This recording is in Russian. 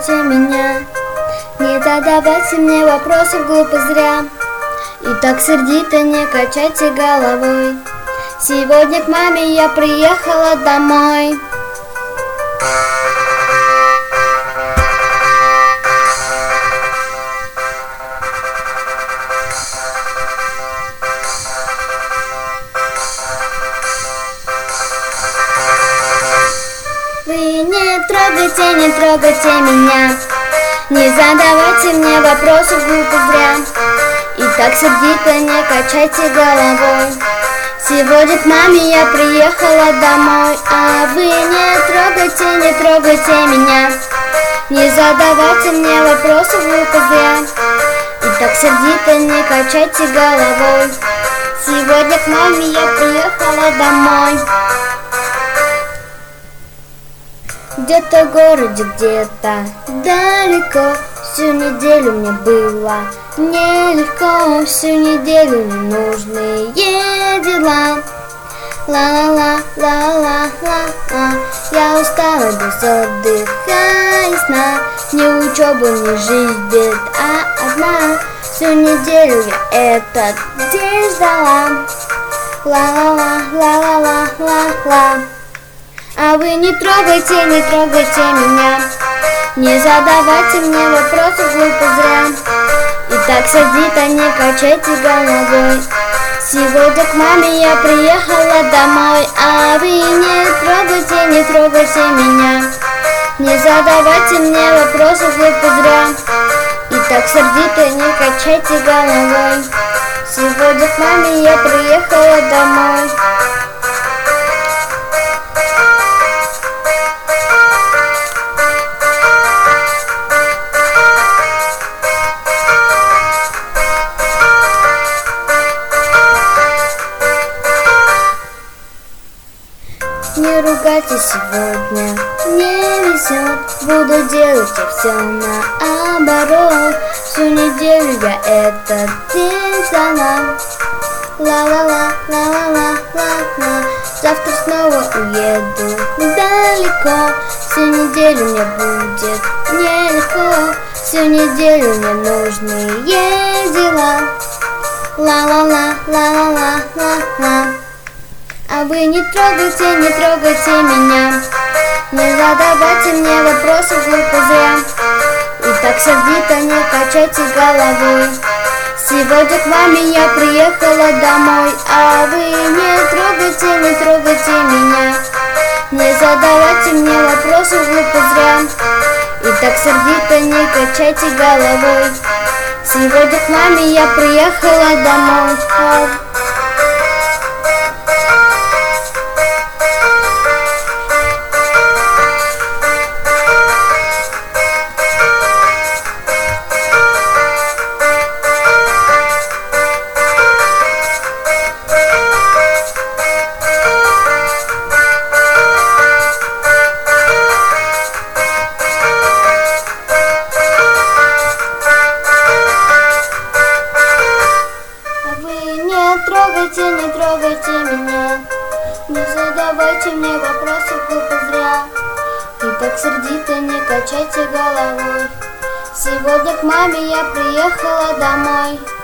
трогайте меня, не задавайте мне вопросов глупо зря. И так сердито не качайте головой. Сегодня к маме я приехала домой. Вы не трогайте меня, не задавайте мне вопросов глупо зря. И так сердито не качайте головой. Сегодня к маме я приехала домой. А вы не трогайте меня, не задавайте мне вопросов глупо зря. И так сердито не качайте головой. Сегодня к маме я приехала домой. Где-то в городе, где-то далеко, всю неделю мне было нелегко, всю неделю ненужные дела. Ла-ла-ла, ла-ла-ла-ла, я устала без отдыха и сна, ни учебы, ни жизнь, бед, а одна. Всю неделю я этот день ждала. Ла-ла-ла, ла-ла-ла-ла-ла. А вы не трогайте меня, не задавайте мне вопросов глупо зря. И так сердито не качайте головой. Сегодня к маме я приехала домой. А вы не трогайте меня, не задавайте мне вопросов глупо зря. И так сердито не качайте головой. Сегодня к маме я приехала домой. Не ругайте сегодня, не везет, буду делать я все наоборот. Всю неделю я этот день ждала. Ла-ла-ла, ла-ла-ла-ла-ла. Завтра снова уеду далеко. Всю неделю мне будет нелегко, всю неделю мне нужные дела. Ла-ла-ла, ла-ла-ла-ла-ла. А вы не трогайте меня, не задавайте мне вопросов глупо зря. И так сердито не качайте головой. Сегодня к маме я приехала домой. А вы не трогайте меня, не задавайте мне вопросов глупо зря. И так сердито не качайте головой. Сегодня к маме я приехала домой. Не трогайте меня, не задавайте мне вопросов глупо зря. И так сердито не качайте головой. Сегодня к маме я приехала домой.